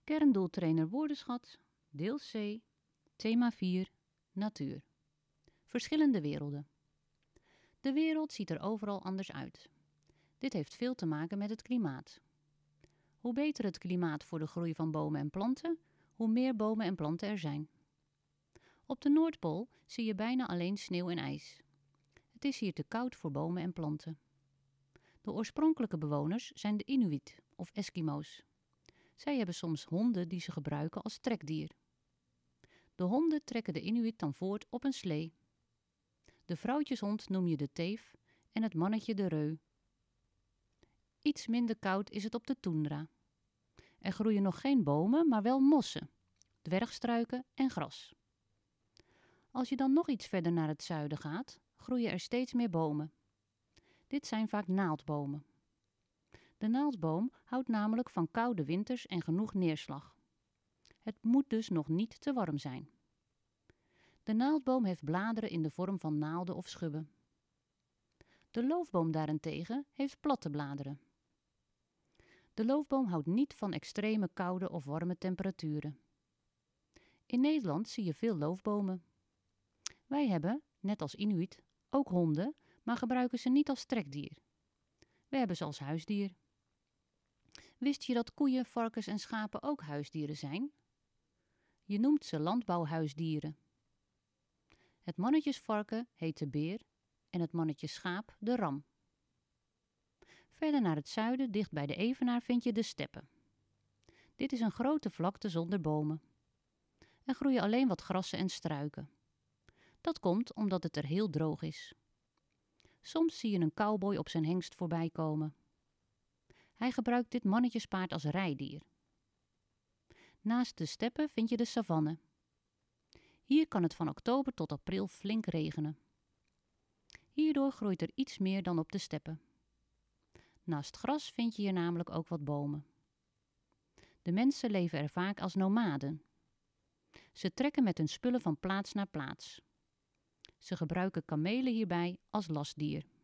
Kerndoeltrainer Woordenschat, deel C, thema 4, natuur. Verschillende werelden. De wereld ziet er overal anders uit. Dit heeft veel te maken met het klimaat. Hoe beter het klimaat voor de groei van bomen en planten, hoe meer bomen en planten er zijn. Op de Noordpool zie je bijna alleen sneeuw en ijs. Het is hier te koud voor bomen en planten. De oorspronkelijke bewoners zijn de Inuit of Eskimo's. Zij hebben soms honden die ze gebruiken als trekdier. De honden trekken de Inuit dan voort op een slee. De vrouwtjeshond noem je de teef en het mannetje de reu. Iets minder koud is het op de toendra. Er groeien nog geen bomen, maar wel mossen, dwergstruiken en gras. Als je dan nog iets verder naar het zuiden gaat, groeien er steeds meer bomen. Dit zijn vaak naaldbomen. De naaldboom houdt namelijk van koude winters en genoeg neerslag. Het moet dus nog niet te warm zijn. De naaldboom heeft bladeren in de vorm van naalden of schubben. De loofboom daarentegen heeft platte bladeren. De loofboom houdt niet van extreme koude of warme temperaturen. In Nederland zie je veel loofbomen. Wij hebben, net als Inuit, ook honden, maar gebruiken ze niet als trekdier. We hebben ze als huisdier. Wist je dat koeien, varkens en schapen ook huisdieren zijn? Je noemt ze landbouwhuisdieren. Het mannetjesvarken heet de beer en het mannetjesschaap de ram. Verder naar het zuiden, dicht bij de Evenaar, vind je de steppen. Dit is een grote vlakte zonder bomen. Er groeien alleen wat grassen en struiken. Dat komt omdat het er heel droog is. Soms zie je een cowboy op zijn hengst voorbij komen. Hij gebruikt dit mannetjespaard als rijdier. Naast de steppen vind je de savanne. Hier kan het van oktober tot april flink regenen. Hierdoor groeit er iets meer dan op de steppen. Naast gras vind je hier namelijk ook wat bomen. De mensen leven er vaak als nomaden. Ze trekken met hun spullen van plaats naar plaats. Ze gebruiken kamelen hierbij als lastdier.